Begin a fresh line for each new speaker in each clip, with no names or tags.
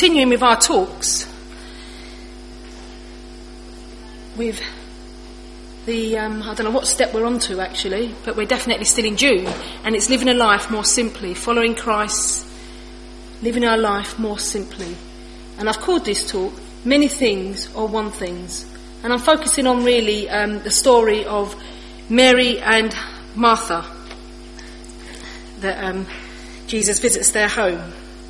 continuing with our talks with the, I don't know what step we're on to actually, but we're definitely still in June, and it's living a life more simply, following Christ, living our life more simply. And I've called this talk Many Things or One Things, and I'm focusing on really the story of Mary and Martha, that Jesus visits their home.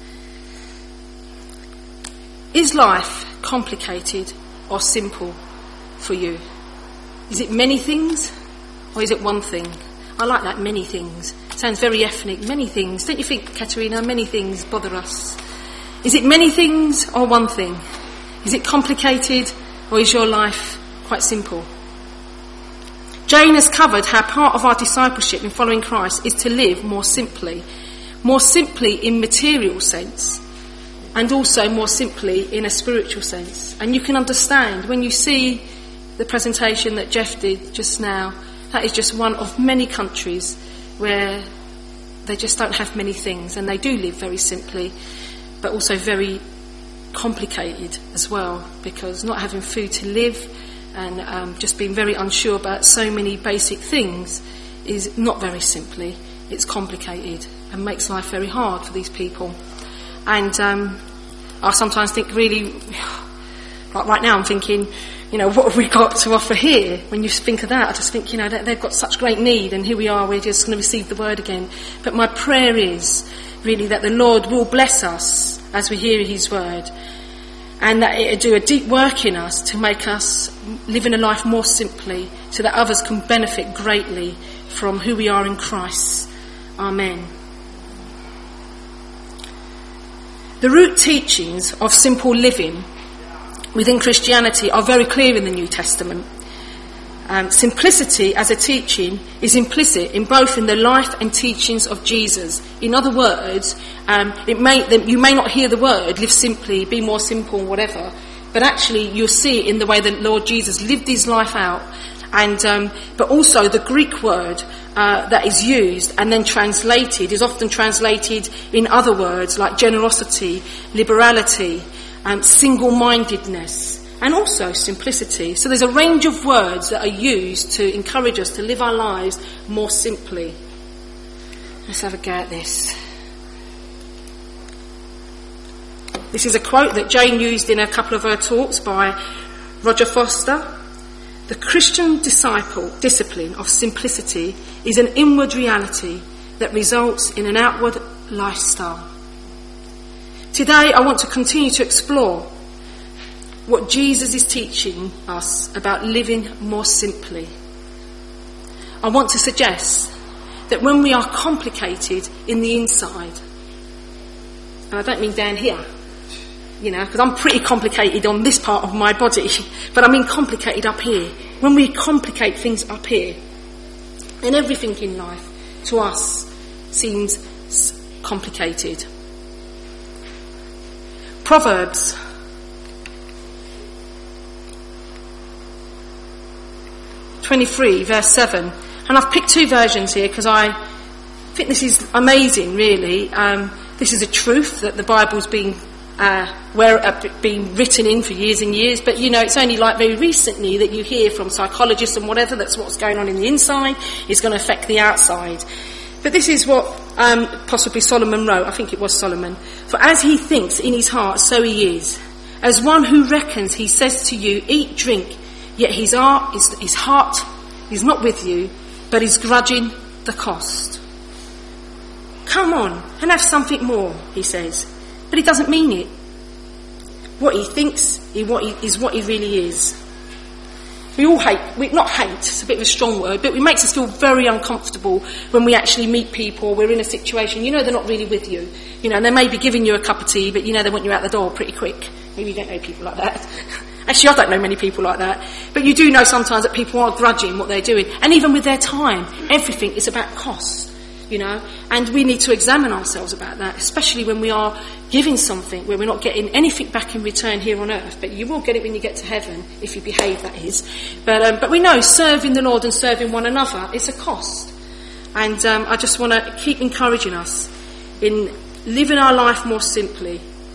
Is life complicated or simple for you? Is it many things or is it one thing? I like that, many things. Sounds very ethnic, many things. Don't you think, Katerina, many things bother us? Is it many things or one thing? Is it complicated or is your life quite simple? Jane has covered how part of our discipleship in following Christ is to live more simply in material sense, and also more simply in a spiritual sense. And you can understand when you see the presentation that Jeff did just now, that is just one of many countries where they just don't have many things, and they do live very simply, but also very complicated as well, because not having food to live and just being very unsure about so many basic things is not very simply, it's complicated and makes life very hard for these people. And I sometimes think really, like right now I'm thinking, what have we got to offer here? When you think of that, I just think, they've got such great need, and here we are, we're just going to receive the word again. But my prayer is really that the Lord will bless us as we hear his word, and that it will do a deep work in us to make us live in a life more simply, so that others can benefit greatly from who we are in Christ. Amen. The root teachings of simple living within Christianity are very clear in the New Testament. Simplicity as a teaching is implicit in both in the life and teachings of Jesus. In other words, you may not hear the word, live simply, be more simple, whatever, but actually you'll see it in the way that Lord Jesus lived his life out. And but also the Greek word that is used and then translated is often translated in other words like generosity, liberality, single-mindedness, and also simplicity. So there's a range of words that are used to encourage us to live our lives more simply. Let's have a go at this. This is a quote that Jane used in a couple of her talks by Roger Foster. The Christian discipline of simplicity is an inward reality that results in an outward lifestyle. Today I want to continue to explore what Jesus is teaching us about living more simply. I want to suggest that when we are complicated in the inside, and I don't mean down here, because I'm pretty complicated on this part of my body, but I mean complicated up here. When we complicate things up here, and everything in life to us seems complicated. Proverbs 23 verse 7, and I've picked two versions here because I think this is amazing really. This is a truth that the Bible's been written in for years and years, but it's only like very recently that you hear from psychologists and whatever that's what's going on in the inside is going to affect the outside. But this is what possibly Solomon wrote. I think it was Solomon. For as he thinks in his heart, so he is. As one who reckons, he says to you, eat, drink, yet his heart is not with you, but is grudging the cost. Come on and have something more, he says. But he doesn't mean it. What he thinks is what he really is. We all not hate, it's a bit of a strong word, but it makes us feel very uncomfortable when we actually meet people, we're in a situation, they're not really with you. And they may be giving you a cup of tea, but they want you out the door pretty quick. Maybe you don't know people like that. Actually, I don't know many people like that. But you do know sometimes that people are grudging what they're doing. And even with their time, everything is about cost. And we need to examine ourselves about that, especially when we are giving something where we're not getting anything back in return here on earth, but you will get it when you get to heaven, if you behave, that is. But we know serving the Lord and serving one another is a cost. And I just want to keep encouraging us in living our life more simply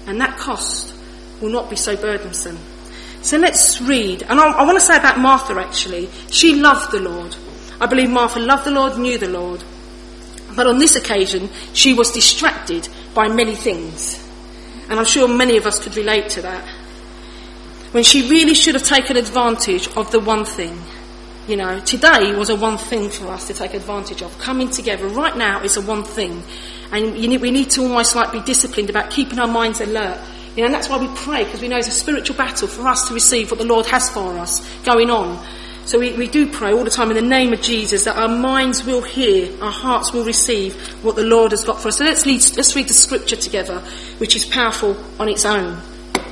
and that cost will not be so burdensome. So let's read. And I want to say about Martha, actually. She loved the Lord. I believe Martha loved the Lord, knew the Lord. But on this occasion, she was distracted by many things. And I'm sure many of us could relate to that. When she really should have taken advantage of the one thing. You know, today was a one thing for us to take advantage of. Coming together right now is a one thing. And we need to almost like be disciplined about keeping our minds alert. You know, and that's why we pray, because we know it's a spiritual battle for us to receive what the Lord has for us going on. So we do pray all the time in the name of Jesus that our minds will hear, our hearts will receive what the Lord has got for us. So let's read the scripture together, which is powerful on its own.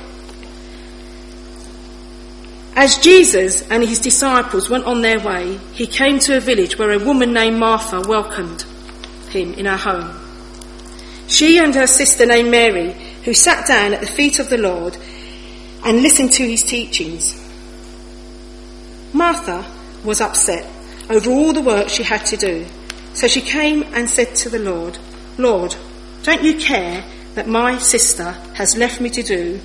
As Jesus and his disciples went on their way, he came to a village where a woman named Martha welcomed him in her home. She and her sister named Mary, who sat down at the feet of the Lord and listened to his teachings. Martha was upset over all the work she had to do, so she came and said to the Lord, "Lord, don't you care that my sister has left me to do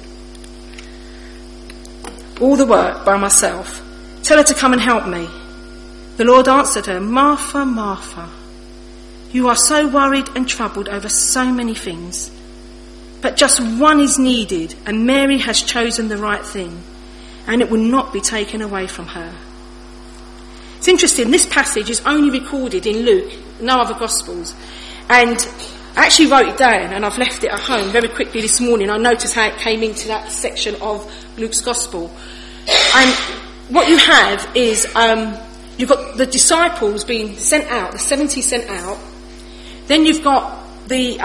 all the work by myself? Tell her to come and help me." The Lord answered her, "Martha, Martha, you are so worried and troubled over so many things, but just one is needed, and Mary has chosen the right thing, and it will not be taken away from her." It's interesting, this passage is only recorded in Luke, no other Gospels. And I actually wrote it down, and I've left it at home very quickly this morning. I noticed how it came into that section of Luke's Gospel. And what you have is, you've got the disciples being sent out, the 70 sent out. Then you've got the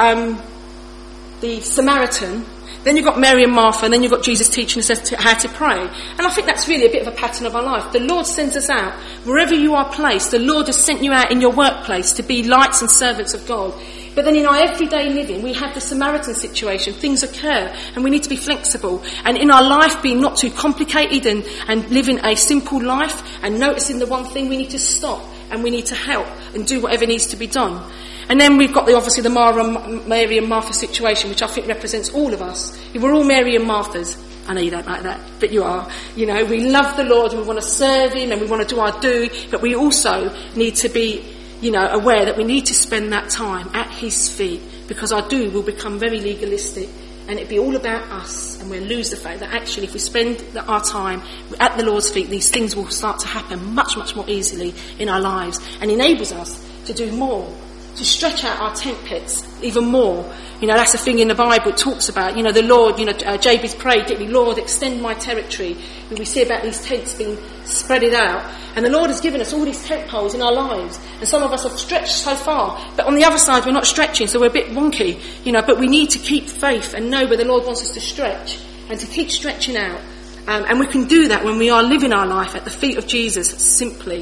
Samaritan. Then you've got Mary and Martha, and then you've got Jesus teaching us how to pray. And I think that's really a bit of a pattern of our life. The Lord sends us out. Wherever you are placed, the Lord has sent you out in your workplace to be lights and servants of God. But then in our everyday living, we have the Samaritan situation. Things occur, and we need to be flexible. And in our life, being not too complicated and living a simple life and noticing the one thing, we need to stop and we need to help and do whatever needs to be done. And then we've got obviously the Mary and Martha situation, which I think represents all of us. We're all Mary and Marthas. I know you don't like that, but you are. You know, we love the Lord and we want to serve him and we want to do our do, but we also need to be, you know, aware that we need to spend that time at his feet, because our do will become very legalistic and it'll be all about us, and we'll lose the fact that actually if we spend our time at the Lord's feet, these things will start to happen much, much more easily in our lives, and enables us to do more, to stretch out our tent pits even more. You know, that's a thing in the Bible. It talks about, you know, the Lord, you know, Jabez prayed, didn't he? Lord, extend my territory. And we see about these tents being spreaded out. And the Lord has given us all these tent poles in our lives. And some of us have stretched so far. But on the other side, we're not stretching, so we're a bit wonky. You know, but we need to keep faith and know where the Lord wants us to stretch and to keep stretching out. And we can do that when we are living our life at the feet of Jesus simply.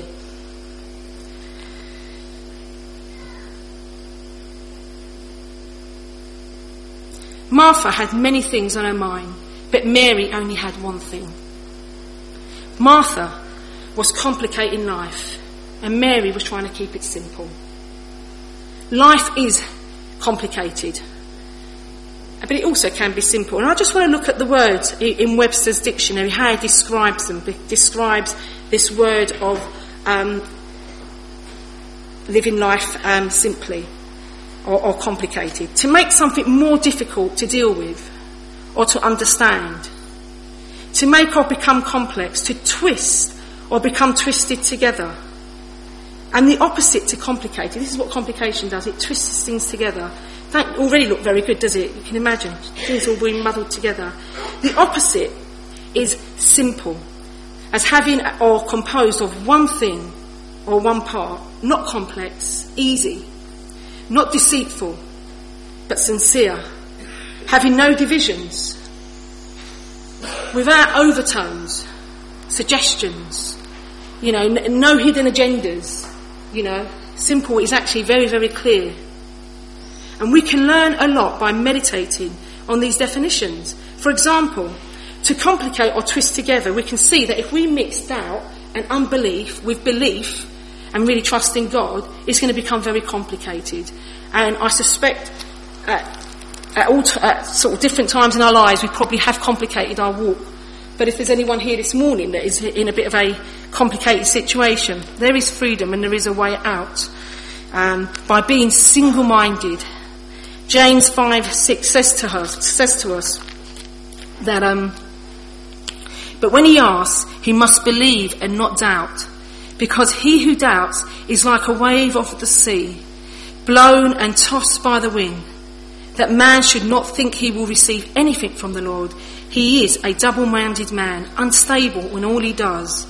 Martha had many things on her mind, but Mary only had one thing. Martha was complicating life, and Mary was trying to keep it simple. Life is complicated, but it also can be simple. And I just want to look at the words in Webster's dictionary, how it describes them. It describes this word of living life simply. Or complicated. To make something more difficult to deal with or to understand. To make or become complex. To twist or become twisted together. And the opposite to complicated. This is what complication does. It twists things together. Don't already look very good, does it? You can imagine. Things all being muddled together. The opposite is simple. As having or composed of one thing or one part. Not complex. Easy. Not deceitful, but sincere, having no divisions, without overtones, suggestions, you know, no hidden agendas, you know. Simple is actually very, very clear. And we can learn a lot by meditating on these definitions. For example, to complicate or twist together, we can see that if we mix doubt and unbelief with belief, and really trusting God, it's going to become very complicated. And I suspect at sort of different times in our lives, we probably have complicated our walk. But if there's anyone here this morning that is in a bit of a complicated situation, there is freedom and there is a way out by being single-minded. James 5:6 says to us that, but when he asks, he must believe and not doubt, because he who doubts is like a wave of the sea, blown and tossed by the wind. That man should not think he will receive anything from the Lord. He is a double-minded man, unstable in all he does.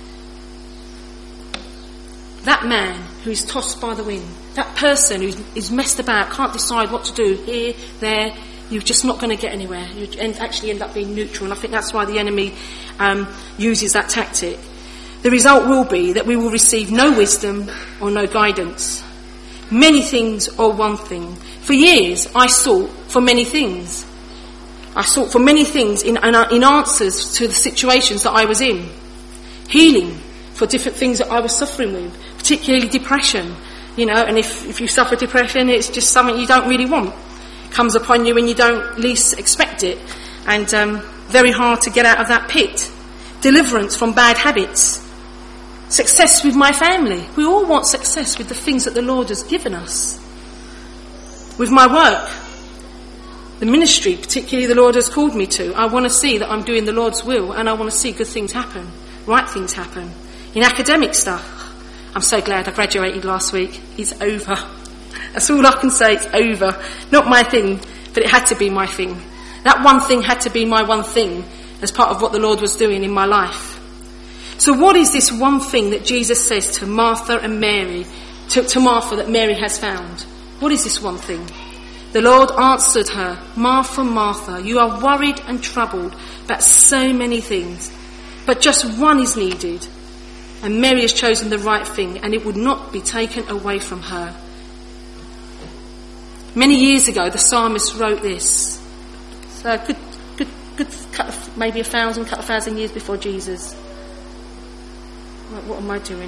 That man who is tossed by the wind, that person who is messed about, can't decide what to do, here, there, you're just not going to get anywhere. You actually end up being neutral, and I think that's why the enemy uses that tactic. The result will be that we will receive no wisdom or no guidance. Many things or one thing. For years, I sought for many things. I sought for many things in answers to the situations that I was in. Healing for different things that I was suffering with, particularly depression. You know, and if you suffer depression, it's just something you don't really want. It comes upon you when you don't least expect it. And very hard to get out of that pit. Deliverance from bad habits. Success with my family. We all want success with the things that the Lord has given us. With my work, the ministry, particularly the Lord has called me to, I want to see that I'm doing the Lord's will, and I want to see good things happen, right things happen. In academic stuff, I'm so glad I graduated last week. It's over. That's all I can say, it's over. Not my thing, but it had to be my thing. That one thing had to be my one thing as part of what the Lord was doing in my life. So what is this one thing that Jesus says to Martha and Mary, to Martha that Mary has found? What is this one thing? The Lord answered her, Martha, Martha, you are worried and troubled about so many things, but just one is needed. And Mary has chosen the right thing, and it would not be taken away from her. Many years ago, the psalmist wrote this. So good maybe 1,000 years before Jesus. What am I doing?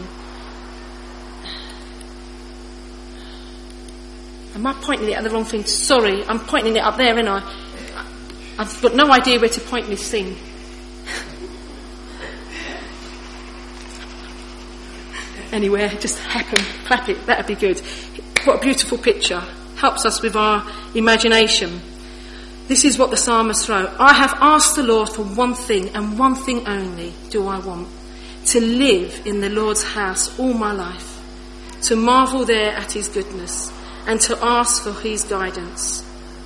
Am I pointing it at the wrong thing? Sorry, I'm pointing it up there, ain't I? I've got no idea where to point this thing. Anywhere, just happen, clap it, that'd be good. What a beautiful picture. Helps us with our imagination. This is what the psalmist wrote. I have asked the Lord for one thing, and one thing only do I want. To live in the Lord's house all my life. To marvel there at his goodness. And to ask for his guidance.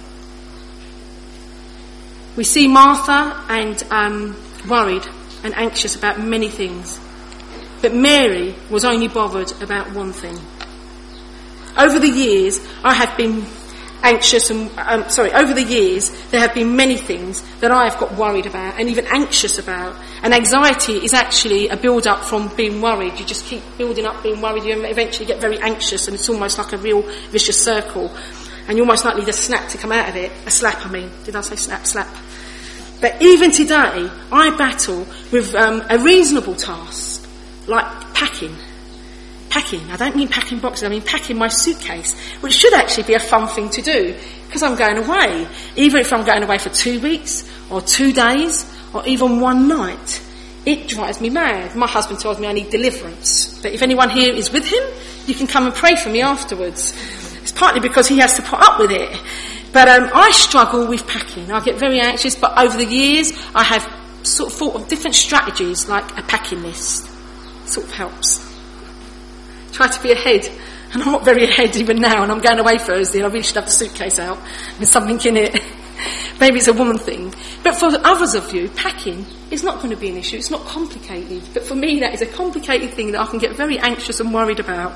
We see Martha and worried and anxious about many things. But Mary was only bothered about one thing. Over the years, I have been anxious over the years, there have been many things that I have got worried about and even anxious about. And anxiety is actually a build-up from being worried. You just keep building up being worried, you eventually get very anxious, and it's almost like a real vicious circle. And you're almost likely to snap to come out of it. A slap, I mean. Did I say snap? Slap. But even today, I battle with a reasonable task, like packing. Packing. I don't mean packing boxes, I mean packing my suitcase, which should actually be a fun thing to do, because I'm going away. Even if I'm going away for 2 weeks, or 2 days, or even one night, it drives me mad. My husband tells me I need deliverance. But if anyone here is with him, you can come and pray for me afterwards. It's partly because he has to put up with it. But I struggle with packing. I get very anxious, but over the years, I have sort of thought of different strategies, like a packing list. Sort of helps. Try to be ahead, and I'm not very ahead even now, and I'm going away Thursday, and I really should have the suitcase out with something in it. Maybe it's a woman thing. But for others of you, packing is not going to be an issue. It's not complicated. But for me, that is a complicated thing that I can get very anxious and worried about.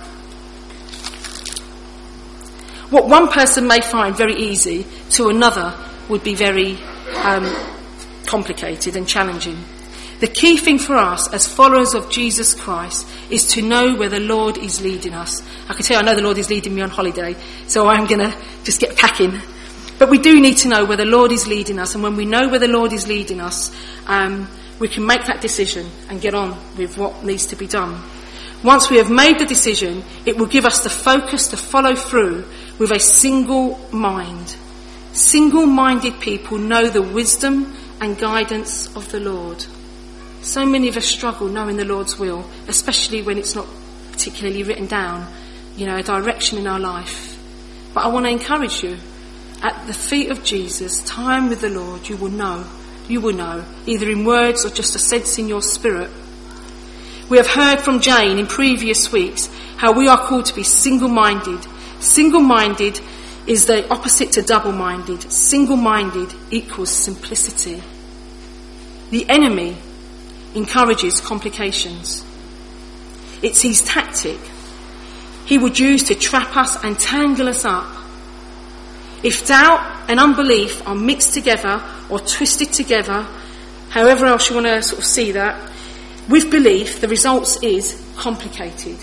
What one person may find very easy, to another would be very complicated and challenging. The key thing for us as followers of Jesus Christ is to know where the Lord is leading us. I can tell you I know the Lord is leading me on holiday, so I'm going to just get packing. But we do need to know where the Lord is leading us, and when we know where the Lord is leading us, we can make that decision and get on with what needs to be done. Once we have made the decision, it will give us the focus to follow through with a single mind. Single-minded people know the wisdom and guidance of the Lord. So many of us struggle knowing the Lord's will, especially when it's not particularly written down, a direction in our life. But I want to encourage you, at the feet of Jesus, time with the Lord, you will know, either in words or just a sense in your spirit. We have heard from Jane in previous weeks how we are called to be single-minded. Single-minded is the opposite to double-minded. Single-minded equals simplicity. The enemy encourages complications. It's his tactic. He would use to trap us and tangle us up. If doubt and unbelief are mixed together or twisted together, however else you want to sort of see that, with belief, the result is complicated.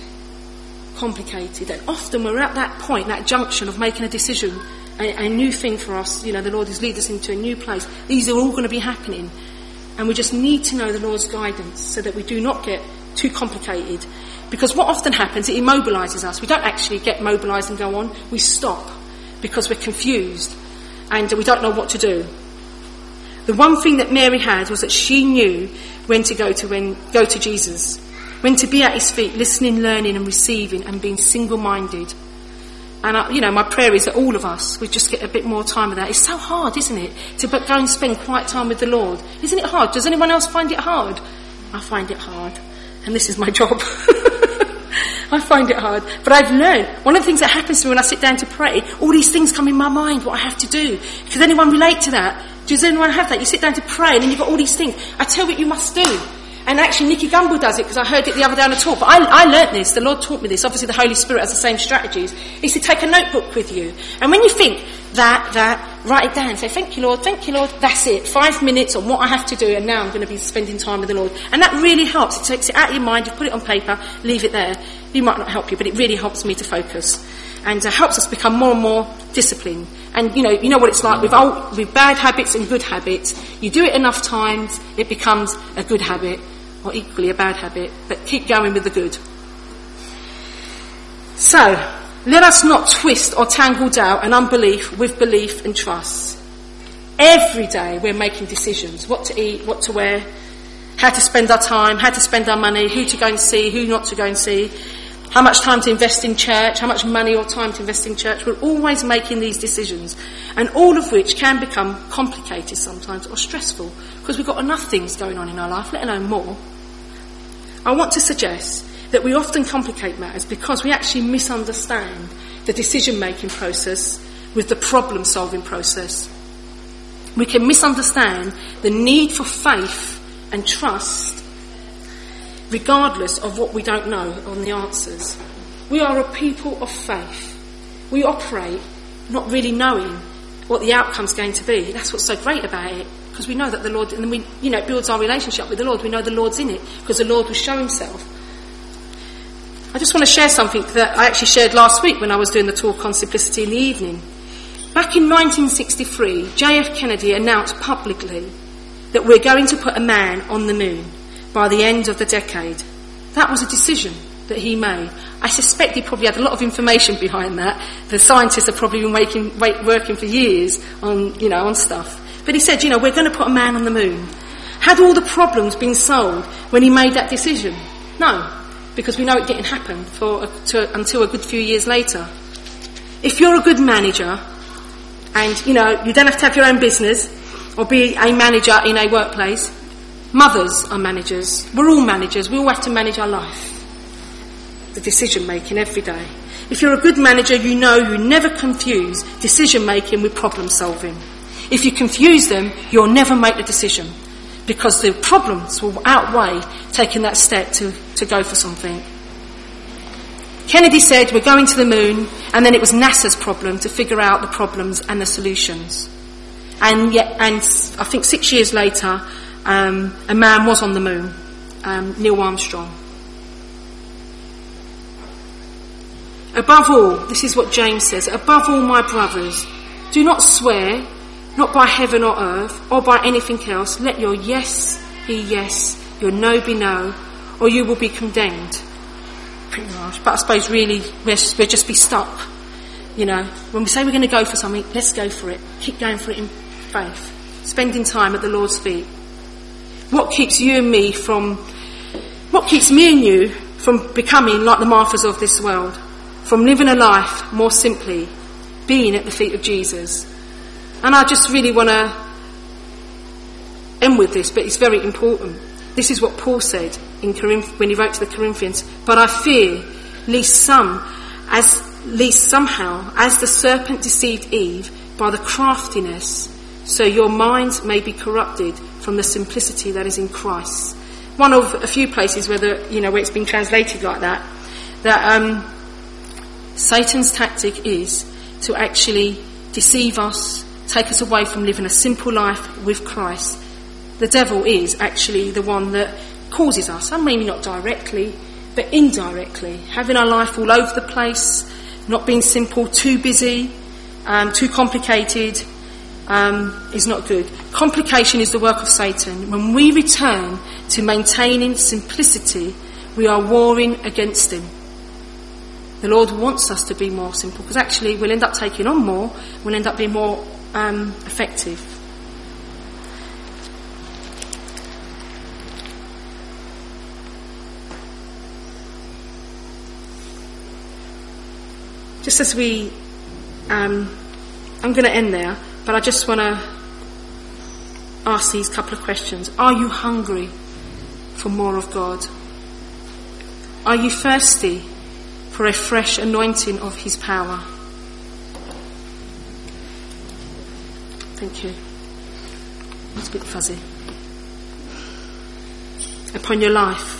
And often we're at that point, that junction of making a decision, a new thing for us. The Lord has led us into a new place. These are all going to be happening. And we just need to know the Lord's guidance so that we do not get too complicated. Because what often happens, it immobilises us. We don't actually get mobilised and go on. We stop because we're confused and we don't know what to do. The one thing that Mary had was that she knew when to go to Jesus, when to be at his feet, listening, learning and receiving and being single-minded. And, my prayer is that all of us would just get a bit more time with that. It's so hard, isn't it, to go and spend quiet time with the Lord? Isn't it hard? Does anyone else find it hard? I find it hard. And this is my job. I find it hard. But I've learned, one of the things that happens to me when I sit down to pray, all these things come in my mind, what I have to do. Does anyone relate to that? Does anyone have that? You sit down to pray and then you've got all these things. I tell you what you must do. And actually Nicky Gumbel does it because I heard it the other day on a talk. But I learnt this. The Lord taught me this. Obviously the Holy Spirit has the same strategies. He said take a notebook with you. And when you think that, write it down. Say thank you Lord, that's it. 5 minutes on what I have to do and now I'm going to be spending time with the Lord. And that really helps. It takes it out of your mind. You put it on paper, leave it there. It might not help you, but it really helps me to focus. And helps us become more and more disciplined. And you know what it's like with bad habits and good habits. You do it enough times, it becomes a good habit, or equally a bad habit. But keep going with the good. So, let us not twist or tangle doubt and unbelief with belief and trust. Every day we're making decisions: what to eat, what to wear, how to spend our time, how to spend our money, who to go and see, who not to go and see. How much time to invest in church, how much money or time to invest in church. We're always making these decisions, and all of which can become complicated sometimes or stressful because we've got enough things going on in our life, let alone more. I want to suggest that we often complicate matters because we actually misunderstand the decision-making process with the problem-solving process. We can misunderstand the need for faith and trust regardless of what we don't know on the answers. We are a people of faith. We operate not really knowing what the outcome's going to be. That's what's so great about it, because we know that the Lord, and we, it builds our relationship with the Lord. We know the Lord's in it because the Lord will show himself. I just want to share something that I actually shared last week when I was doing the talk on simplicity in the evening. Back in 1963, J.F. Kennedy announced publicly that we're going to put a man on the moon by the end of the decade. That was a decision that he made. I suspect he probably had a lot of information behind that. The scientists have probably been working for years on stuff. But he said, we're going to put a man on the moon. Had all the problems been solved when he made that decision? No, because we know it didn't happen until a good few years later. If you're a good manager, and you don't have to have your own business or be a manager in a workplace. Mothers are managers. We're all managers. We all have to manage our life. The decision making every day. If you're a good manager, you never confuse decision making with problem solving. If you confuse them, you'll never make the decision, because the problems will outweigh taking that step to go for something. Kennedy said we're going to the moon, and then it was NASA's problem to figure out the problems and the solutions. And I think 6 years later, a man was on the moon, Neil Armstrong. Above all, this is what James says, above all, my brothers, do not swear, not by heaven or earth, or by anything else. Let your yes be yes, your no be no, or you will be condemned. Pretty harsh, but I suppose really we'll just be stuck You know, when we say we're going to go for something, let's go for it. Keep going for it in faith. Spending time at the Lord's feet. What keeps me and you from becoming like the Marthas of this world? From living a life more simply, being at the feet of Jesus. And I just really want to end with this, but it's very important. This is what Paul said in when he wrote to the Corinthians. But I fear, lest somehow, as the serpent deceived Eve by the craftiness, so your minds may be corrupted from the simplicity that is in Christ. One of a few places where where it's been translated like that Satan's tactic is to actually deceive us, take us away from living a simple life with Christ. The devil is actually the one that causes us, and maybe not directly, but indirectly, having our life all over the place, not being simple, too busy, too complicated, is not good. Complication is the work of Satan. When we return to maintaining simplicity, we are warring against him. The Lord wants us to be more simple, because actually we'll end up taking on more, we'll end up being more effective. Just as I'm going to end there, but I just want to ask these couple of questions. Are you hungry for more of God? Are you thirsty for a fresh anointing of his power? Thank you. It's a bit fuzzy. Upon your life.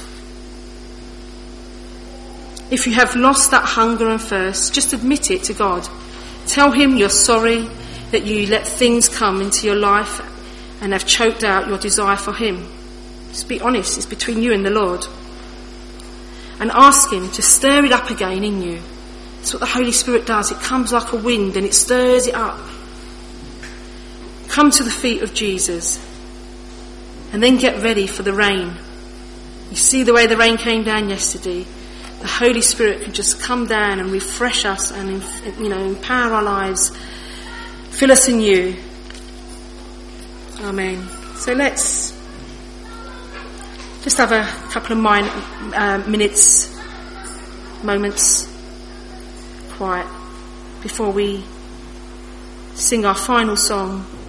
If you have lost that hunger and thirst, just admit it to God. Tell him you're sorry that you let things come into your life and have choked out your desire for him. Just be honest, it's between you and the Lord. And ask him to stir it up again in you. That's what the Holy Spirit does. It comes like a wind and it stirs it up. Come to the feet of Jesus and then get ready for the rain. You see the way the rain came down yesterday. The Holy Spirit can just come down and refresh us and empower our lives, fill us anew. Amen. So let's just have a couple of moments quiet before we sing our final song.